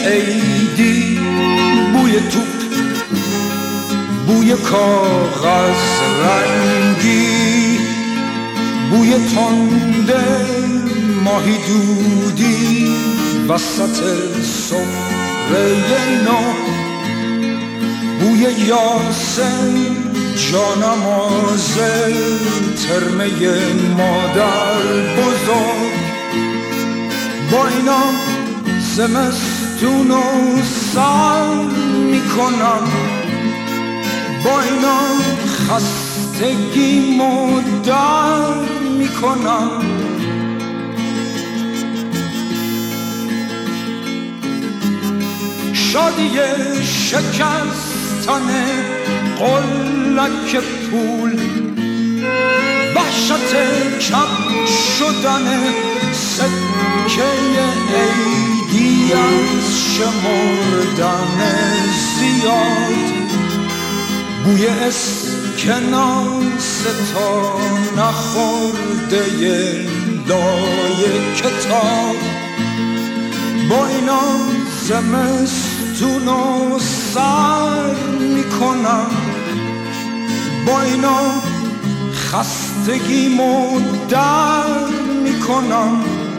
عیدی، بوی توپ، بوی کاغذ رنگی، بوی تنده ماهی دودی وسط سفره نو، بوی یاسم جانماز ترمه مادر بزرگ. با اینا زمستونو سر میکنم، با اینا خستگیمو در میکنم. شادی شکستن قلک پول، وحشت کم شدن سکه عیدی از شمردن زیاد، بوی اسکناس تا نخورده لای کتاب. با اینا زمستونو سر میکنم، با اینا خستگیمو در میکنم.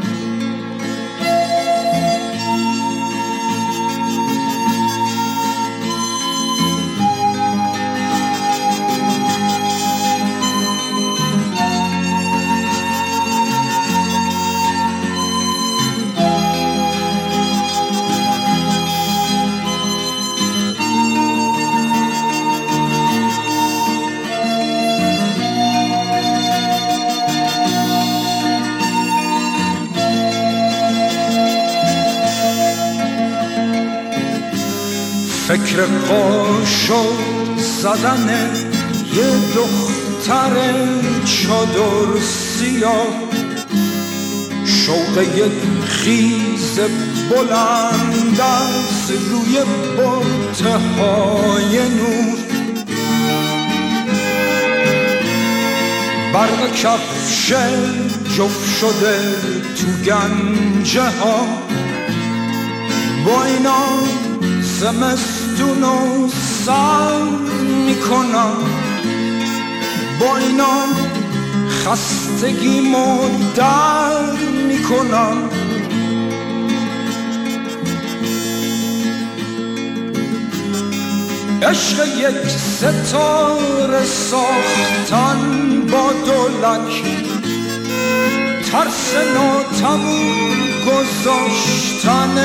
فکر قاشق زدن یه دختر چادر سیاه، شوق یک خیز بلند از روی برده های نور، برق کفش جفت شده تو گنجه ها. با اینا زمستونو سر میکنم، با اینا خستگیمو در میکنم. عشق یک ستاره ساختن با دولک، ترس ناتموم گذاشتن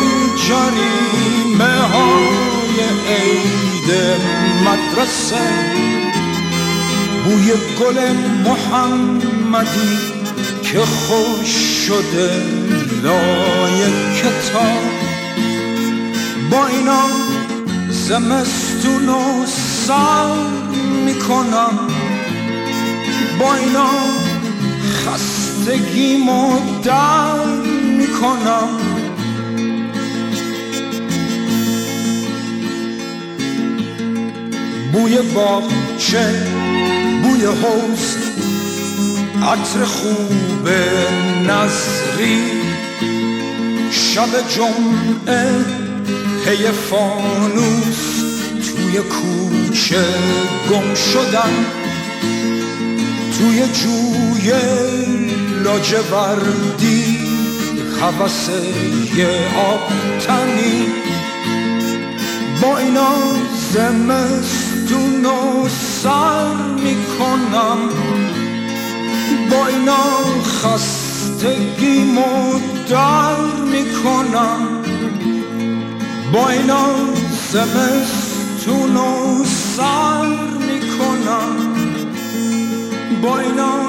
جریمه های عید مدرسه، بوی گل محمدی که خوش شده لای کتاب. با اینا زمستونو سر میکنم، با اینا خستگیمو در میکنم. بوی باغچه، بوی حوض، عطر خوب نظری، شب جمعه پی فانوس توی کوچه گم شدن، توی جوی لاجوردی هوس یه آبتنی. با اینا زمستونو سر میکنم، با اینا خستگیمو در میکنم، با اینا زمستونو سر میکنم، با اینا